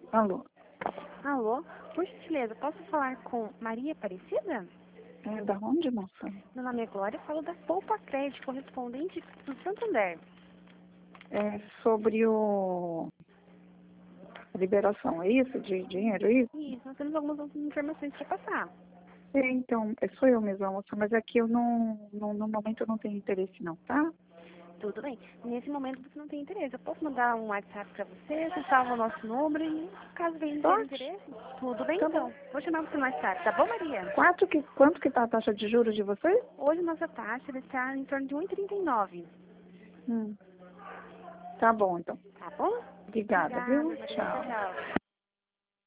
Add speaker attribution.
Speaker 1: Alô?
Speaker 2: Alô, por gentileza, posso falar com Maria Aparecida?
Speaker 1: É da onde, moça?
Speaker 2: Meu nome é Glória, falo da Poupa Crédito, correspondente do Santander.
Speaker 1: É sobre a liberação, é isso? De dinheiro, é isso?
Speaker 2: Isso, nós temos algumas informações para passar.
Speaker 1: É, então, sou eu mesma, moça, mas aqui eu no momento eu não tenho interesse não, tá?
Speaker 2: Tudo bem. Nesse momento você não tem interesse. Eu posso mandar um WhatsApp para você salva o nosso número e caso venha ter
Speaker 1: Pode?
Speaker 2: interesse, tudo bem
Speaker 1: Tá
Speaker 2: então.
Speaker 1: bom.
Speaker 2: Vou chamar você mais tarde, tá bom, Maria?
Speaker 1: Quanto que tá a taxa de juros de vocês?
Speaker 2: Hoje nossa taxa está em torno de 1,39.
Speaker 1: Hum, tá bom, então.
Speaker 2: Tá bom?
Speaker 1: Obrigada,
Speaker 2: Obrigada,
Speaker 1: viu?
Speaker 2: Maria. Tchau,
Speaker 1: Tchau.
Speaker 2: tchau.